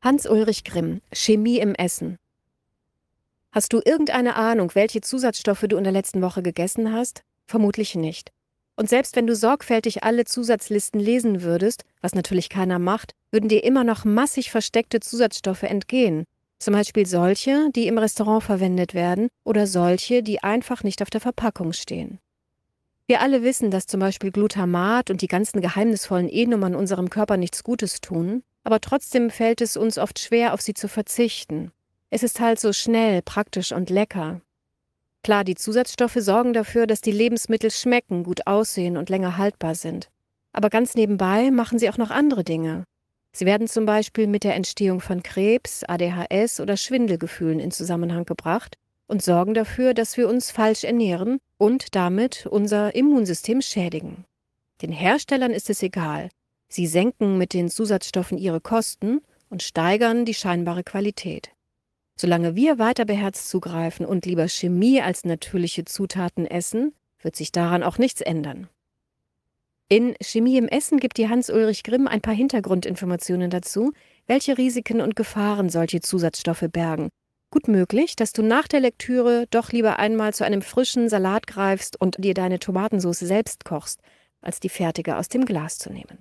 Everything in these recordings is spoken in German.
Hans-Ulrich Grimm, Chemie im Essen. Hast du irgendeine Ahnung, welche Zusatzstoffe du in der letzten Woche gegessen hast? Vermutlich nicht. Und selbst wenn du sorgfältig alle Zusatzlisten lesen würdest, was natürlich keiner macht, würden dir immer noch massig versteckte Zusatzstoffe entgehen. Zum Beispiel solche, die im Restaurant verwendet werden oder solche, die einfach nicht auf der Verpackung stehen. Wir alle wissen, dass zum Beispiel Glutamat und die ganzen geheimnisvollen E-Nummern unserem Körper nichts Gutes tun, aber trotzdem fällt es uns oft schwer, auf sie zu verzichten. Es ist halt so schnell, praktisch und lecker. Klar, die Zusatzstoffe sorgen dafür, dass die Lebensmittel schmecken, gut aussehen und länger haltbar sind. Aber ganz nebenbei machen sie auch noch andere Dinge. Sie werden zum Beispiel mit der Entstehung von Krebs, ADHS oder Schwindelgefühlen in Zusammenhang gebracht und sorgen dafür, dass wir uns falsch ernähren und damit unser Immunsystem schädigen. Den Herstellern ist es egal. Sie senken mit den Zusatzstoffen ihre Kosten und steigern die scheinbare Qualität. Solange wir weiter beherzt zugreifen und lieber Chemie als natürliche Zutaten essen, wird sich daran auch nichts ändern. In Chemie im Essen gibt dir Hans-Ulrich Grimm ein paar Hintergrundinformationen dazu, welche Risiken und Gefahren solche Zusatzstoffe bergen. Gut möglich, dass du nach der Lektüre doch lieber einmal zu einem frischen Salat greifst und dir deine Tomatensauce selbst kochst, als die fertige aus dem Glas zu nehmen.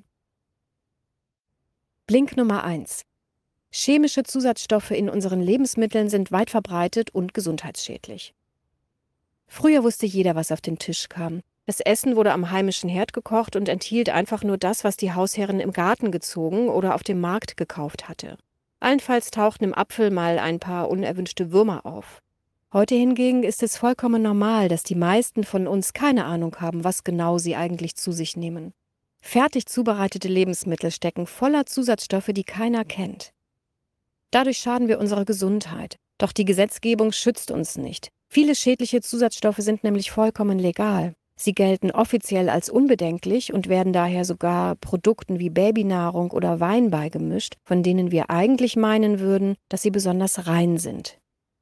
Blink Nummer 1. Chemische Zusatzstoffe in unseren Lebensmitteln sind weit verbreitet und gesundheitsschädlich. Früher wusste jeder, was auf den Tisch kam. Das Essen wurde am heimischen Herd gekocht und enthielt einfach nur das, was die Hausherrin im Garten gezogen oder auf dem Markt gekauft hatte. Allenfalls tauchten im Apfel mal ein paar unerwünschte Würmer auf. Heute hingegen ist es vollkommen normal, dass die meisten von uns keine Ahnung haben, was genau sie eigentlich zu sich nehmen. Fertig zubereitete Lebensmittel stecken voller Zusatzstoffe, die keiner kennt. Dadurch schaden wir unserer Gesundheit. Doch die Gesetzgebung schützt uns nicht. Viele schädliche Zusatzstoffe sind nämlich vollkommen legal. Sie gelten offiziell als unbedenklich und werden daher sogar Produkten wie Babynahrung oder Wein beigemischt, von denen wir eigentlich meinen würden, dass sie besonders rein sind.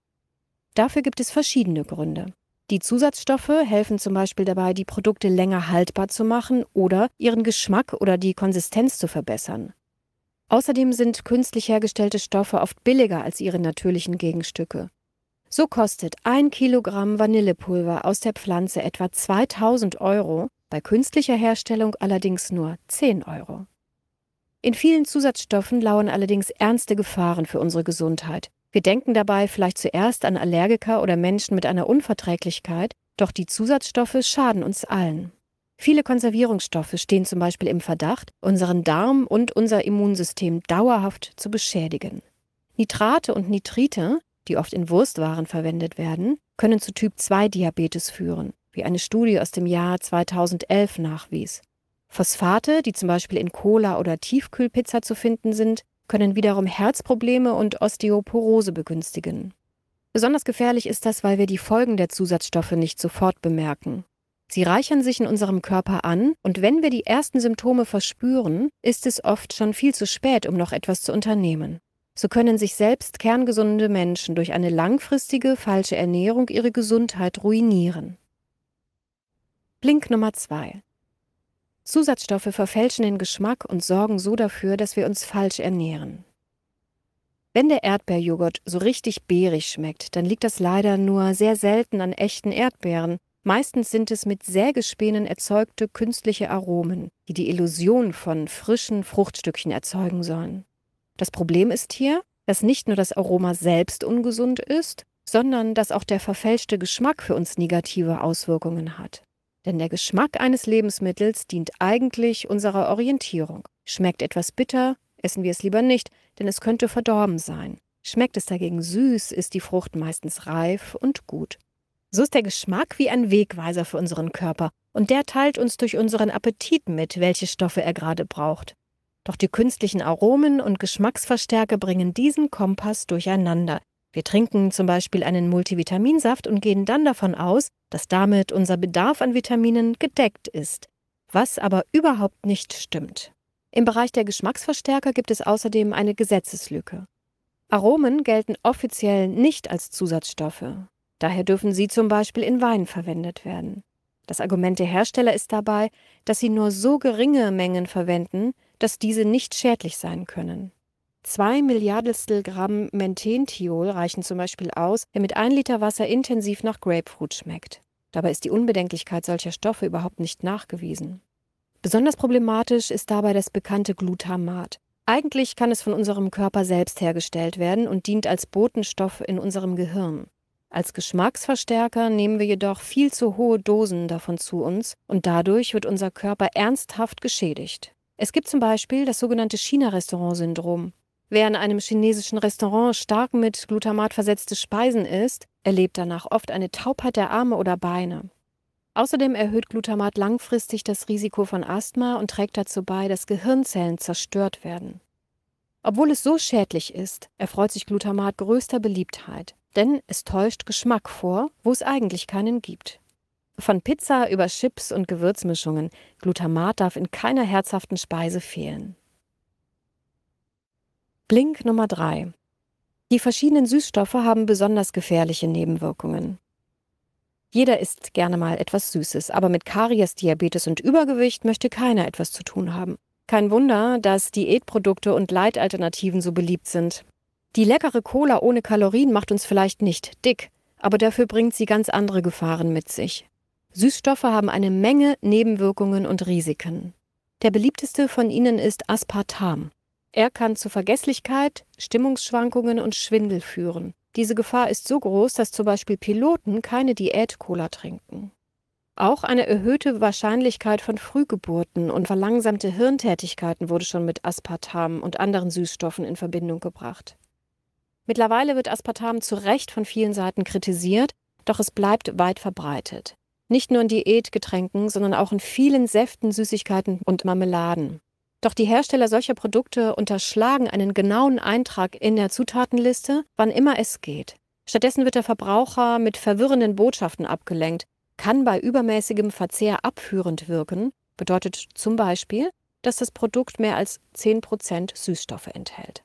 Dafür gibt es verschiedene Gründe. Die Zusatzstoffe helfen zum Beispiel dabei, die Produkte länger haltbar zu machen oder ihren Geschmack oder die Konsistenz zu verbessern. Außerdem sind künstlich hergestellte Stoffe oft billiger als ihre natürlichen Gegenstücke. So kostet 1 Kilogramm Vanillepulver aus der Pflanze etwa 2.000 €, bei künstlicher Herstellung allerdings nur 10 €. In vielen Zusatzstoffen lauern allerdings ernste Gefahren für unsere Gesundheit. Wir denken dabei vielleicht zuerst an Allergiker oder Menschen mit einer Unverträglichkeit, doch die Zusatzstoffe schaden uns allen. Viele Konservierungsstoffe stehen zum Beispiel im Verdacht, unseren Darm und unser Immunsystem dauerhaft zu beschädigen. Nitrate und Nitrite, die oft in Wurstwaren verwendet werden, können zu Typ-2-Diabetes führen, wie eine Studie aus dem Jahr 2011 nachwies. Phosphate, die zum Beispiel in Cola oder Tiefkühlpizza zu finden sind, können wiederum Herzprobleme und Osteoporose begünstigen. Besonders gefährlich ist das, weil wir die Folgen der Zusatzstoffe nicht sofort bemerken. Sie reichern sich in unserem Körper an und wenn wir die ersten Symptome verspüren, ist es oft schon viel zu spät, um noch etwas zu unternehmen. So können sich selbst kerngesunde Menschen durch eine langfristige, falsche Ernährung ihre Gesundheit ruinieren. Blink Nummer 2. Zusatzstoffe verfälschen den Geschmack und sorgen so dafür, dass wir uns falsch ernähren. Wenn der Erdbeerjoghurt so richtig beerig schmeckt, dann liegt das leider nur sehr selten an echten Erdbeeren. Meistens sind es mit Sägespänen erzeugte künstliche Aromen, die die Illusion von frischen Fruchtstückchen erzeugen sollen. Das Problem ist hier, dass nicht nur das Aroma selbst ungesund ist, sondern dass auch der verfälschte Geschmack für uns negative Auswirkungen hat. Denn der Geschmack eines Lebensmittels dient eigentlich unserer Orientierung. Schmeckt etwas bitter, essen wir es lieber nicht, denn es könnte verdorben sein. Schmeckt es dagegen süß, ist die Frucht meistens reif und gut. So ist der Geschmack wie ein Wegweiser für unseren Körper und der teilt uns durch unseren Appetit mit, welche Stoffe er gerade braucht. Doch die künstlichen Aromen und Geschmacksverstärker bringen diesen Kompass durcheinander. Wir trinken zum Beispiel einen Multivitaminsaft und gehen dann davon aus, dass damit unser Bedarf an Vitaminen gedeckt ist, was aber überhaupt nicht stimmt. Im Bereich der Geschmacksverstärker gibt es außerdem eine Gesetzeslücke. Aromen gelten offiziell nicht als Zusatzstoffe. Daher dürfen sie zum Beispiel in Wein verwendet werden. Das Argument der Hersteller ist dabei, dass sie nur so geringe Mengen verwenden, dass diese nicht schädlich sein können. 2 Milliardstel Gramm Menthenthiol reichen zum Beispiel aus, wenn mit 1 Liter Wasser intensiv nach Grapefruit schmeckt. Dabei ist die Unbedenklichkeit solcher Stoffe überhaupt nicht nachgewiesen. Besonders problematisch ist dabei das bekannte Glutamat. Eigentlich kann es von unserem Körper selbst hergestellt werden und dient als Botenstoff in unserem Gehirn. Als Geschmacksverstärker nehmen wir jedoch viel zu hohe Dosen davon zu uns und dadurch wird unser Körper ernsthaft geschädigt. Es gibt zum Beispiel das sogenannte China-Restaurant-Syndrom. Wer in einem chinesischen Restaurant stark mit Glutamat versetzte Speisen isst, erlebt danach oft eine Taubheit der Arme oder Beine. Außerdem erhöht Glutamat langfristig das Risiko von Asthma und trägt dazu bei, dass Gehirnzellen zerstört werden. Obwohl es so schädlich ist, erfreut sich Glutamat größter Beliebtheit, denn es täuscht Geschmack vor, wo es eigentlich keinen gibt. Von Pizza über Chips und Gewürzmischungen, Glutamat darf in keiner herzhaften Speise fehlen. Blink Nummer 3. Die verschiedenen Süßstoffe haben besonders gefährliche Nebenwirkungen. Jeder isst gerne mal etwas Süßes, aber mit Karies, Diabetes und Übergewicht möchte keiner etwas zu tun haben. Kein Wunder, dass Diätprodukte und Leitalternativen so beliebt sind. Die leckere Cola ohne Kalorien macht uns vielleicht nicht dick, aber dafür bringt sie ganz andere Gefahren mit sich. Süßstoffe haben eine Menge Nebenwirkungen und Risiken. Der beliebteste von ihnen ist Aspartam. Er kann zu Vergesslichkeit, Stimmungsschwankungen und Schwindel führen. Diese Gefahr ist so groß, dass zum Beispiel Piloten keine Diät-Cola trinken. Auch eine erhöhte Wahrscheinlichkeit von Frühgeburten und verlangsamte Hirntätigkeiten wurde schon mit Aspartam und anderen Süßstoffen in Verbindung gebracht. Mittlerweile wird Aspartam zu Recht von vielen Seiten kritisiert, doch es bleibt weit verbreitet. Nicht nur in Diätgetränken, sondern auch in vielen Säften, Süßigkeiten und Marmeladen. Doch die Hersteller solcher Produkte unterschlagen einen genauen Eintrag in der Zutatenliste, wann immer es geht. Stattdessen wird der Verbraucher mit verwirrenden Botschaften abgelenkt, kann bei übermäßigem Verzehr abführend wirken, bedeutet zum Beispiel, dass das Produkt mehr als 10% Süßstoffe enthält.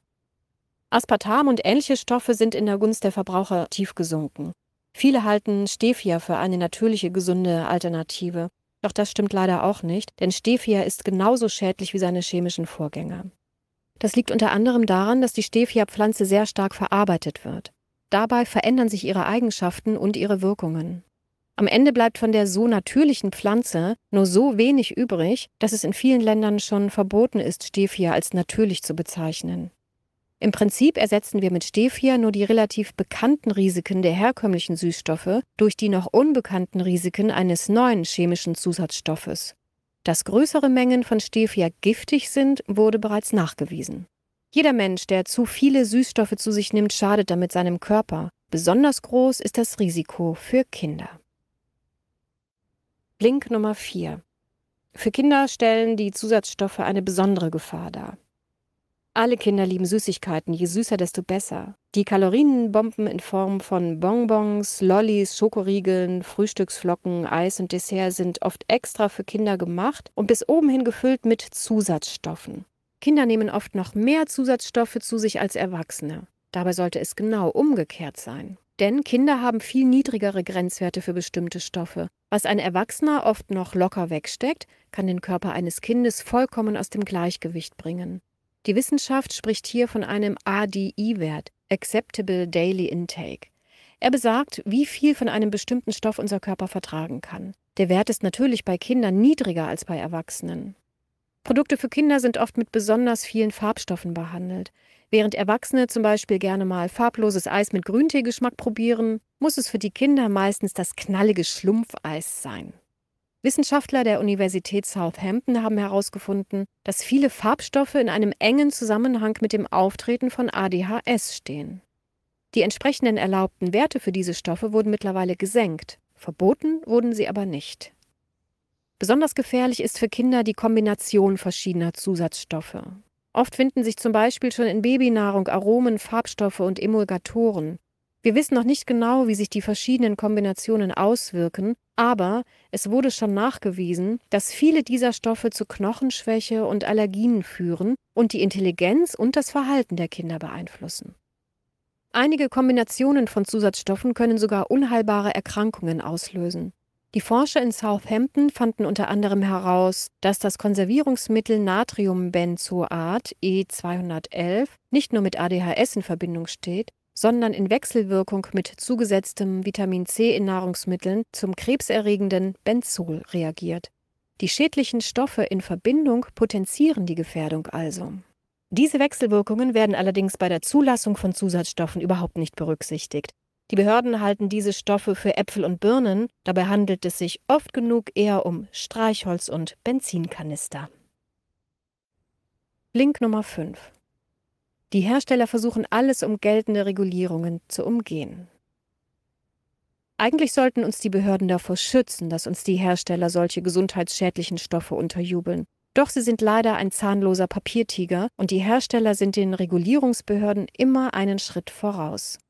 Aspartam und ähnliche Stoffe sind in der Gunst der Verbraucher tief gesunken. Viele halten Stevia für eine natürliche, gesunde Alternative. Doch das stimmt leider auch nicht, denn Stevia ist genauso schädlich wie seine chemischen Vorgänger. Das liegt unter anderem daran, dass die Stevia-Pflanze sehr stark verarbeitet wird. Dabei verändern sich ihre Eigenschaften und ihre Wirkungen. Am Ende bleibt von der so natürlichen Pflanze nur so wenig übrig, dass es in vielen Ländern schon verboten ist, Stevia als natürlich zu bezeichnen. Im Prinzip ersetzen wir mit Stevia nur die relativ bekannten Risiken der herkömmlichen Süßstoffe durch die noch unbekannten Risiken eines neuen chemischen Zusatzstoffes. Dass größere Mengen von Stevia giftig sind, wurde bereits nachgewiesen. Jeder Mensch, der zu viele Süßstoffe zu sich nimmt, schadet damit seinem Körper. Besonders groß ist das Risiko für Kinder. Blink Nummer 4. Für Kinder stellen die Zusatzstoffe eine besondere Gefahr dar. Alle Kinder lieben Süßigkeiten, je süßer, desto besser. Die Kalorienbomben in Form von Bonbons, Lollis, Schokoriegeln, Frühstücksflocken, Eis und Dessert sind oft extra für Kinder gemacht und bis oben hin gefüllt mit Zusatzstoffen. Kinder nehmen oft noch mehr Zusatzstoffe zu sich als Erwachsene. Dabei sollte es genau umgekehrt sein. Denn Kinder haben viel niedrigere Grenzwerte für bestimmte Stoffe. Was ein Erwachsener oft noch locker wegsteckt, kann den Körper eines Kindes vollkommen aus dem Gleichgewicht bringen. Die Wissenschaft spricht hier von einem ADI-Wert, Acceptable Daily Intake. Er besagt, wie viel von einem bestimmten Stoff unser Körper vertragen kann. Der Wert ist natürlich bei Kindern niedriger als bei Erwachsenen. Produkte für Kinder sind oft mit besonders vielen Farbstoffen behandelt. Während Erwachsene zum Beispiel gerne mal farbloses Eis mit Grünteegeschmack probieren, muss es für die Kinder meistens das knallige Schlumpfeis sein. Wissenschaftler der Universität Southampton haben herausgefunden, dass viele Farbstoffe in einem engen Zusammenhang mit dem Auftreten von ADHS stehen. Die entsprechenden erlaubten Werte für diese Stoffe wurden mittlerweile gesenkt, verboten wurden sie aber nicht. Besonders gefährlich ist für Kinder die Kombination verschiedener Zusatzstoffe. Oft finden sich zum Beispiel schon in Babynahrung Aromen, Farbstoffe und Emulgatoren. Wir wissen noch nicht genau, wie sich die verschiedenen Kombinationen auswirken, aber es wurde schon nachgewiesen, dass viele dieser Stoffe zu Knochenschwäche und Allergien führen und die Intelligenz und das Verhalten der Kinder beeinflussen. Einige Kombinationen von Zusatzstoffen können sogar unheilbare Erkrankungen auslösen. Die Forscher in Southampton fanden unter anderem heraus, dass das Konservierungsmittel Natriumbenzoat E211 nicht nur mit ADHS in Verbindung steht, sondern in Wechselwirkung mit zugesetztem Vitamin C in Nahrungsmitteln zum krebserregenden Benzol reagiert. Die schädlichen Stoffe in Verbindung potenzieren die Gefährdung also. Diese Wechselwirkungen werden allerdings bei der Zulassung von Zusatzstoffen überhaupt nicht berücksichtigt. Die Behörden halten diese Stoffe für Äpfel und Birnen, dabei handelt es sich oft genug eher um Streichholz und Benzinkanister. Link Nummer 5. Die Hersteller versuchen alles, um geltende Regulierungen zu umgehen. Eigentlich sollten uns die Behörden davor schützen, dass uns die Hersteller solche gesundheitsschädlichen Stoffe unterjubeln. Doch sie sind leider ein zahnloser Papiertiger und die Hersteller sind den Regulierungsbehörden immer einen Schritt voraus.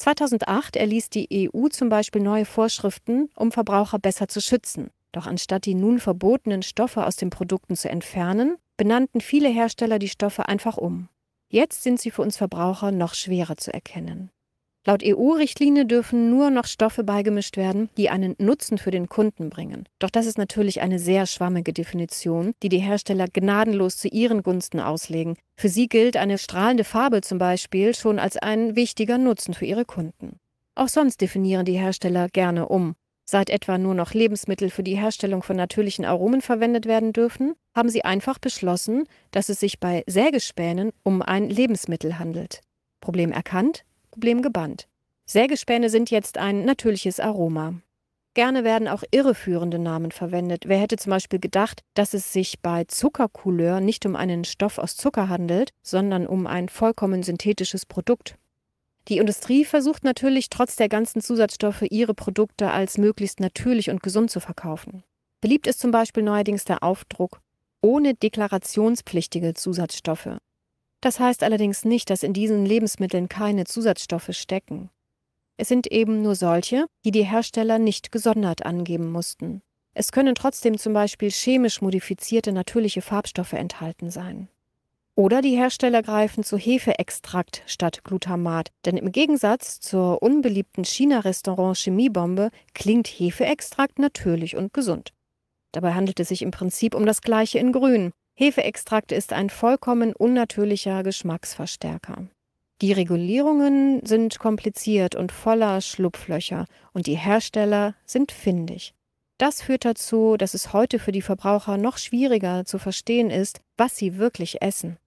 2008 erließ die EU zum Beispiel neue Vorschriften, um Verbraucher besser zu schützen. Doch anstatt die nun verbotenen Stoffe aus den Produkten zu entfernen, benannten viele Hersteller die Stoffe einfach um. Jetzt sind sie für uns Verbraucher noch schwerer zu erkennen. Laut EU-Richtlinie dürfen nur noch Stoffe beigemischt werden, die einen Nutzen für den Kunden bringen. Doch das ist natürlich eine sehr schwammige Definition, die die Hersteller gnadenlos zu ihren Gunsten auslegen. Für sie gilt eine strahlende Farbe zum Beispiel schon als ein wichtiger Nutzen für ihre Kunden. Auch sonst definieren die Hersteller gerne um. Seit etwa nur noch Lebensmittel für die Herstellung von natürlichen Aromen verwendet werden dürfen, haben sie einfach beschlossen, dass es sich bei Sägespänen um ein Lebensmittel handelt. Problem erkannt? Problem gebannt. Sägespäne sind jetzt ein natürliches Aroma. Gerne werden auch irreführende Namen verwendet. Wer hätte zum Beispiel gedacht, dass es sich bei Zuckercouleur nicht um einen Stoff aus Zucker handelt, sondern um ein vollkommen synthetisches Produkt. Die Industrie versucht natürlich trotz der ganzen Zusatzstoffe ihre Produkte als möglichst natürlich und gesund zu verkaufen. Beliebt ist zum Beispiel neuerdings der Aufdruck ohne deklarationspflichtige Zusatzstoffe. Das heißt allerdings nicht, dass in diesen Lebensmitteln keine Zusatzstoffe stecken. Es sind eben nur solche, die die Hersteller nicht gesondert angeben mussten. Es können trotzdem zum Beispiel chemisch modifizierte natürliche Farbstoffe enthalten sein. Oder die Hersteller greifen zu Hefeextrakt statt Glutamat, denn im Gegensatz zur unbeliebten China-Restaurant-Chemiebombe klingt Hefeextrakt natürlich und gesund. Dabei handelt es sich im Prinzip um das Gleiche in Grün. Hefeextrakt ist ein vollkommen unnatürlicher Geschmacksverstärker. Die Regulierungen sind kompliziert und voller Schlupflöcher und die Hersteller sind findig. Das führt dazu, dass es heute für die Verbraucher noch schwieriger zu verstehen ist, was sie wirklich essen.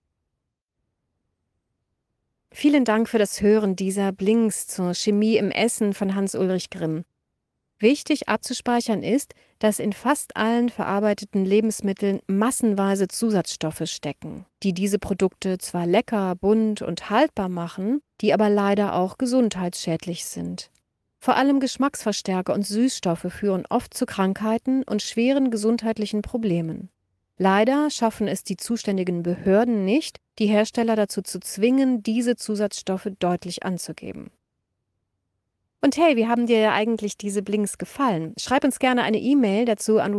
Vielen Dank für das Hören dieser Blinks zur Chemie im Essen von Hans-Ulrich Grimm. Wichtig abzuspeichern ist, dass in fast allen verarbeiteten Lebensmitteln massenweise Zusatzstoffe stecken, die diese Produkte zwar lecker, bunt und haltbar machen, die aber leider auch gesundheitsschädlich sind. Vor allem Geschmacksverstärker und Süßstoffe führen oft zu Krankheiten und schweren gesundheitlichen Problemen. Leider schaffen es die zuständigen Behörden nicht, die Hersteller dazu zu zwingen, diese Zusatzstoffe deutlich anzugeben. Und hey, wie haben dir eigentlich diese Blinks gefallen? Schreib uns gerne eine E-Mail dazu an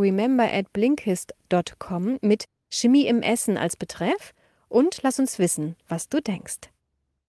remember@blinkist.com mit Chemie im Essen als Betreff und lass uns wissen, was du denkst.